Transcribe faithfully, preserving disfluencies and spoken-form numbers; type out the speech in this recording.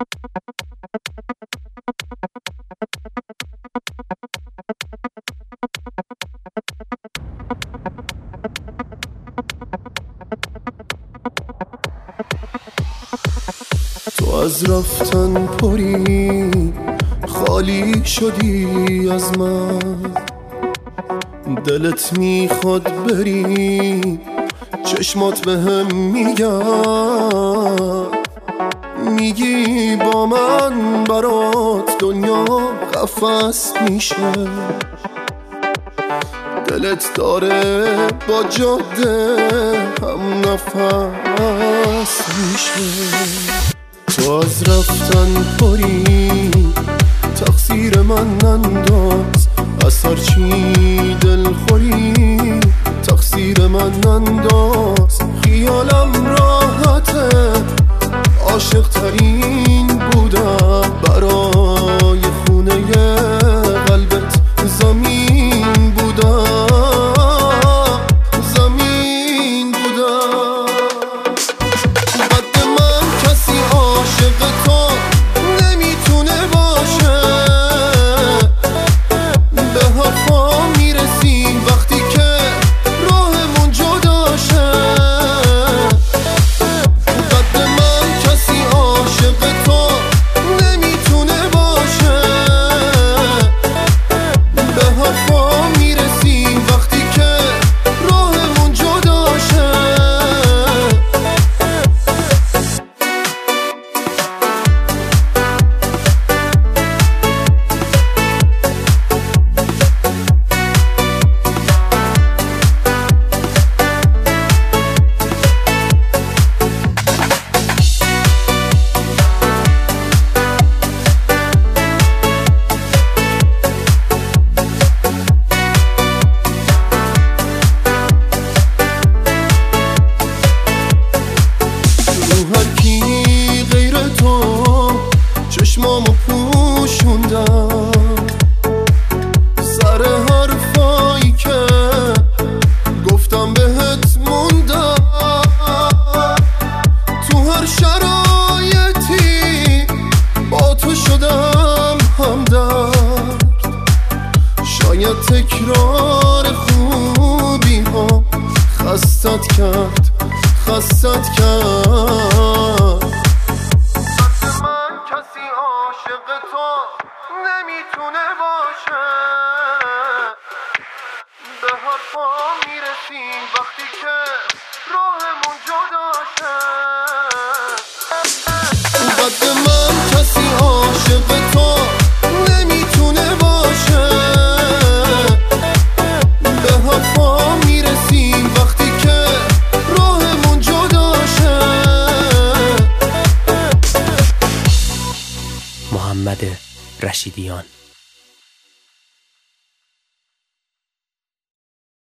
تو از رفتن پری خالی شدی از من، دلت میخواد بری چشمات به هم میگن، میگی با من برات دنیا قفس میشه، دلت داره با جاده هم نفس میشه. تو از رفتن پری تقصیر من ننداز، از هرچی دل خوری تقصیر من ننداز، خیالم راحته عاشق ترین بودم، برای خونه قلبت زمین بودم زمین بودم. قد من کسی عاشق تو نمیتونه باشه، به حرفا میرسی وقتی که راهمون جداشه. قد من کسی عاشق تو نمیتونه باشه، به حرفا میرسی وقتی که راهمون جداشه. چشمامو پوشوندم سر حرفایی که گفتم بهت موندم، تو هر شرایطی با تو شدم همدرد، شاید تکرار خوبی ها خستت کرد خستت کرد. عاشق تو نمیتونه باشه، به حرفا میرسی وقتی که راهمون جداشه. قد من کسی عاشق تو نمیتونه باشه، به حرفا میرسی وقتی که راهمون جداشه. محمد رشیدیان.